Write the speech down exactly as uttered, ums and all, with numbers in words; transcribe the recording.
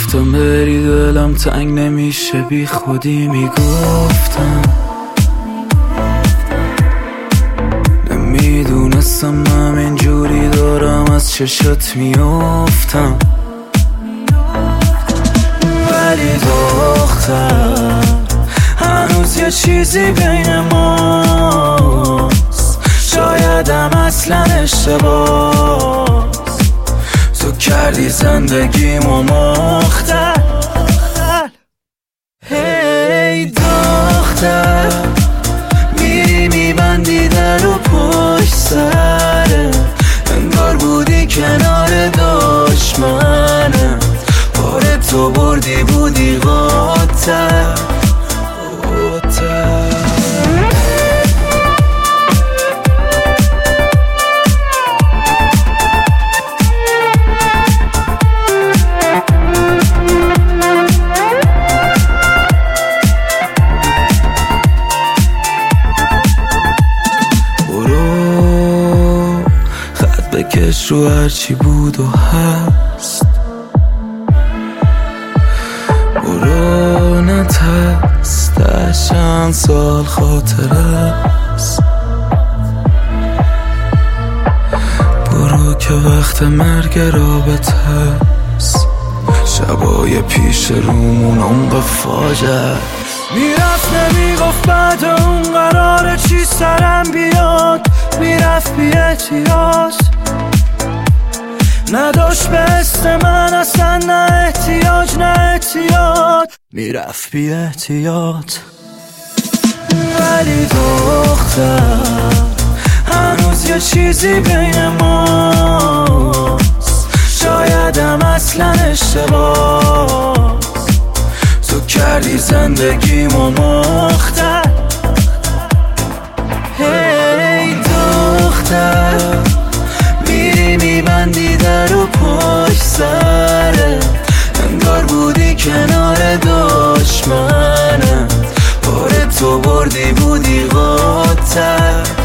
گفتم بری دلم تنگ نمیشه بی خودی میگفتم نمیدونستم همین جوری دارم از چشات میافتم ولی دختر هنوز یه چیزی بین ماست شایدم اصلا اشتباس تو کردی زندگیمو مختل هی دختر میری میبندی در و پشت سره انگار بودی کنار دشمنه باره تو بردی بودی قاتل بکش رو هرچی بود و هست برو نترس ده چند سال خاطره است برو که وقت مرگ رابطه است شبای پیش رومون اونقه فاجعه میرفت نمیگفت بعد اون قراره چی سرم بیاد میرفت بی احتیاط نداشت به اسم من اصلا نه احتیاج نه احتیاط میرفت بی احتیاط ولی دختر هنوز یه چیزی بین ماست شایدم اصلا اشتباس تو کردی زندگیمو مختل هی دختر میری میبندی در و پشت سره انگار بودی کنار دشمنه باره تو بردی بودی قاتل